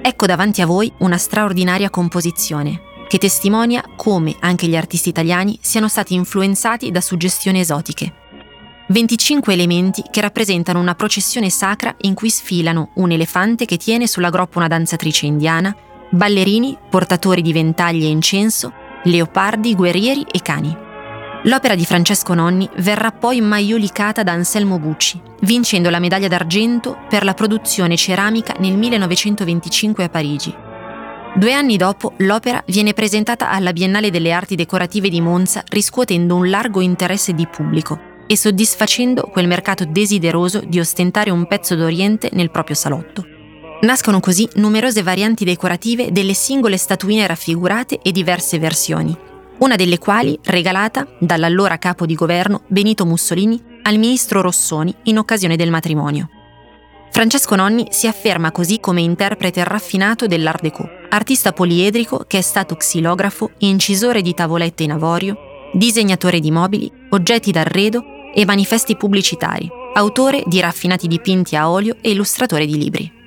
Ecco davanti a voi una straordinaria composizione che testimonia come anche gli artisti italiani siano stati influenzati da suggestioni esotiche. 25 elementi che rappresentano una processione sacra in cui sfilano un elefante che tiene sulla groppa una danzatrice indiana, ballerini, portatori di ventagli e incenso, leopardi, guerrieri e cani. L'opera di Francesco Nonni verrà poi maiolicata da Anselmo Bucci, vincendo la medaglia d'argento per la produzione ceramica nel 1925 a Parigi. 2 anni dopo, l'opera viene presentata alla Biennale delle Arti Decorative di Monza, riscuotendo un largo interesse di pubblico e soddisfacendo quel mercato desideroso di ostentare un pezzo d'Oriente nel proprio salotto. Nascono così numerose varianti decorative delle singole statuine raffigurate e diverse versioni, una delle quali regalata dall'allora capo di governo Benito Mussolini al ministro Rossoni in occasione del matrimonio. Francesco Nonni si afferma così come interprete raffinato dell'Art Déco, artista poliedrico che è stato xilografo, incisore di tavolette in avorio, disegnatore di mobili, oggetti d'arredo e manifesti pubblicitari, autore di raffinati dipinti a olio e illustratore di libri.